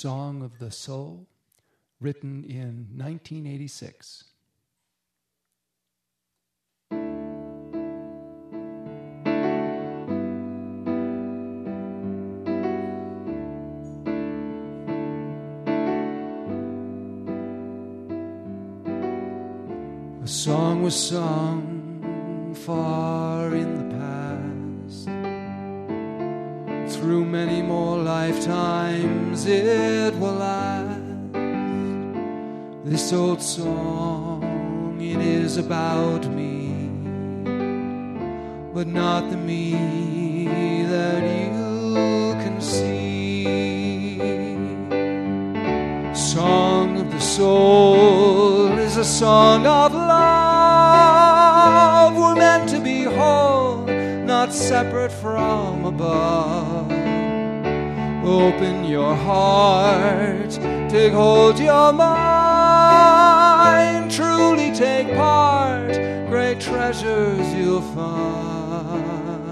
Song of the Soul, written in 1986. A song was sung far in the past. Through many more lifetimes it will last. This old song, it is about me, but not the me that you can see. Song of the soul is a song of love. We're meant to be whole, not separate from above. Open your heart, take hold your mind, truly take part, great treasures you'll find.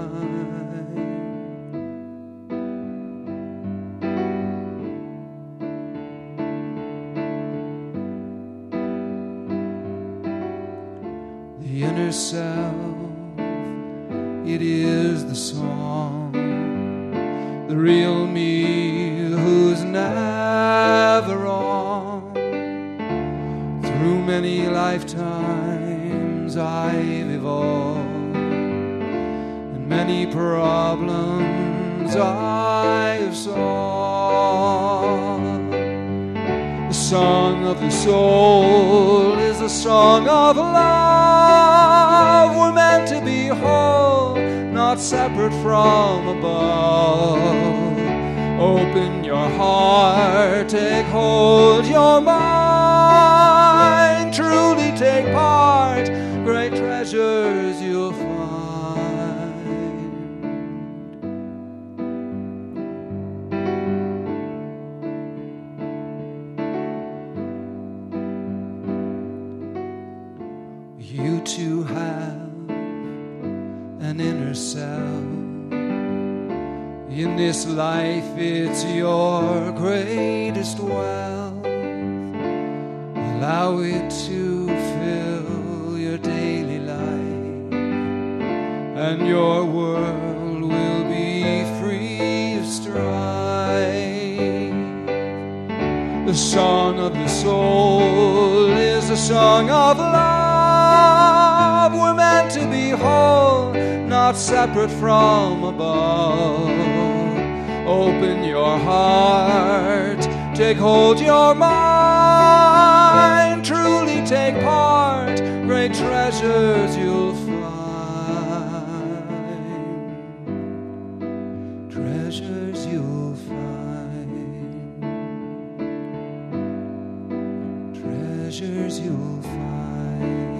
The inner self, it is the song, the real me who's never wrong. Through many lifetimes I've evolved, and many problems I've solved. The song of the soul is a song of love. We're meant to be whole, not separate from above. Open your heart, take hold your mind, truly take part, great treasures you'll find. You too have an inner self. In this life it's your greatest wealth. Allow it to fill your daily life, and your world will be free of strife. The song of the soul is a song of love. We're meant to be whole, not separate from above. Open your heart, take hold your mind, truly take part, great treasures you'll find. Treasures you'll find. Treasures you'll find.